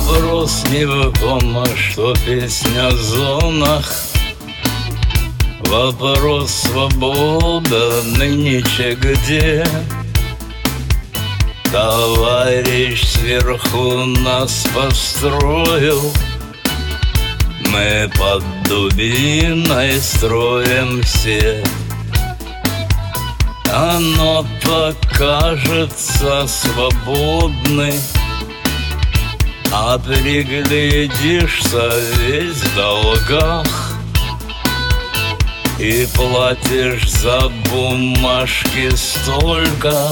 Вопрос не в том, что песня в зонах. Вопрос свобода нынче где? Товарищ сверху нас построил, мы под дубиной строим все. Оно покажется свободной, а приглядишься весь в долгах и платишь за бумажки столько,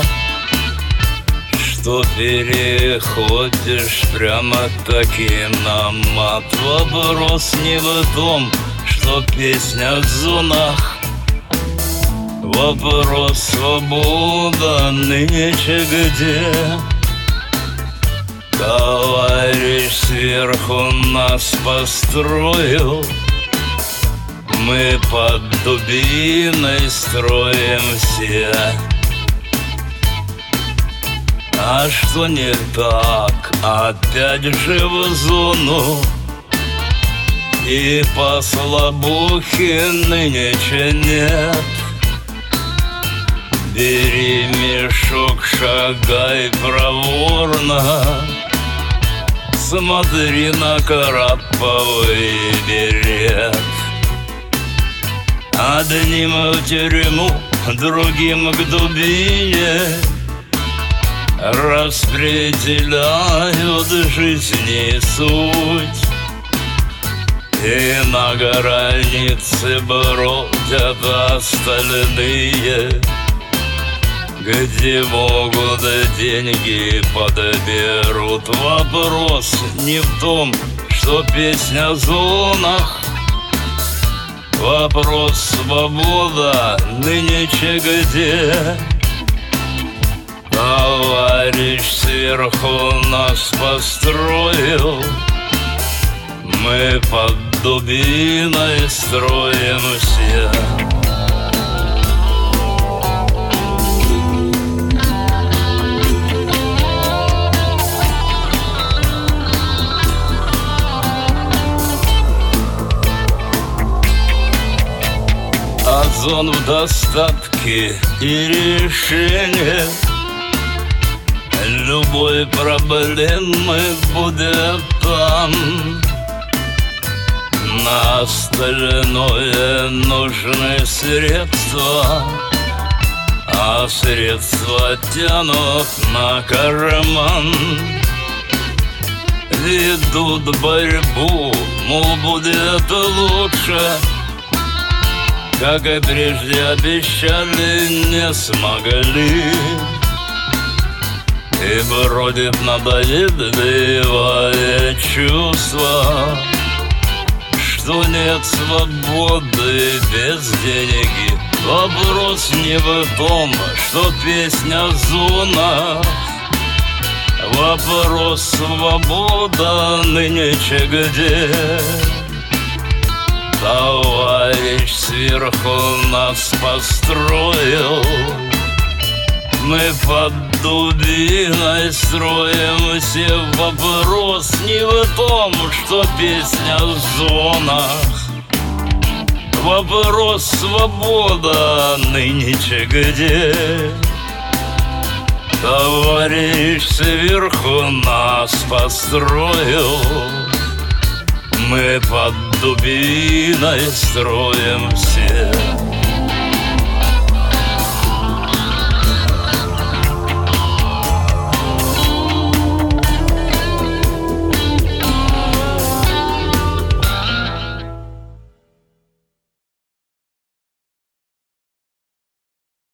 что переходишь прямо-таки на мат. Вопрос не в том, что песня в зонах. Вопрос свобода нынче где? Товарищ сверху нас построил, мы под дубиной строим все. А что не так? Опять же в зону и по слабухе нынче нет. Бери мешок, шагай проворно, смотри на краповый берет. Одним в тюрьму, другим к дубине распределяют жизни суть. И на границе бродят остальные, где могут деньги подберут. Вопрос не в том, что песня в зонах. Вопрос свобода нынче где? Товарищ сверху нас построил, мы под дубиной строим все. Озон в достатке и решение любой проблемы будет там. На остальное нужны средства, а средства тянут на карман. Ведут борьбу, мол, будет лучше, как и прежде обещали, не смогли. И бродит надоедливое чувство, что нет свободы без деньги. Вопрос не в том, что песня в зонах. Вопрос свобода нынче где? Товарищ сверху нас построил, мы под дубиной строим все. Вопрос не в том, что песня в зонах. Вопрос свобода нынче где? Товарищ сверху нас построил, мы под дубиной строим все.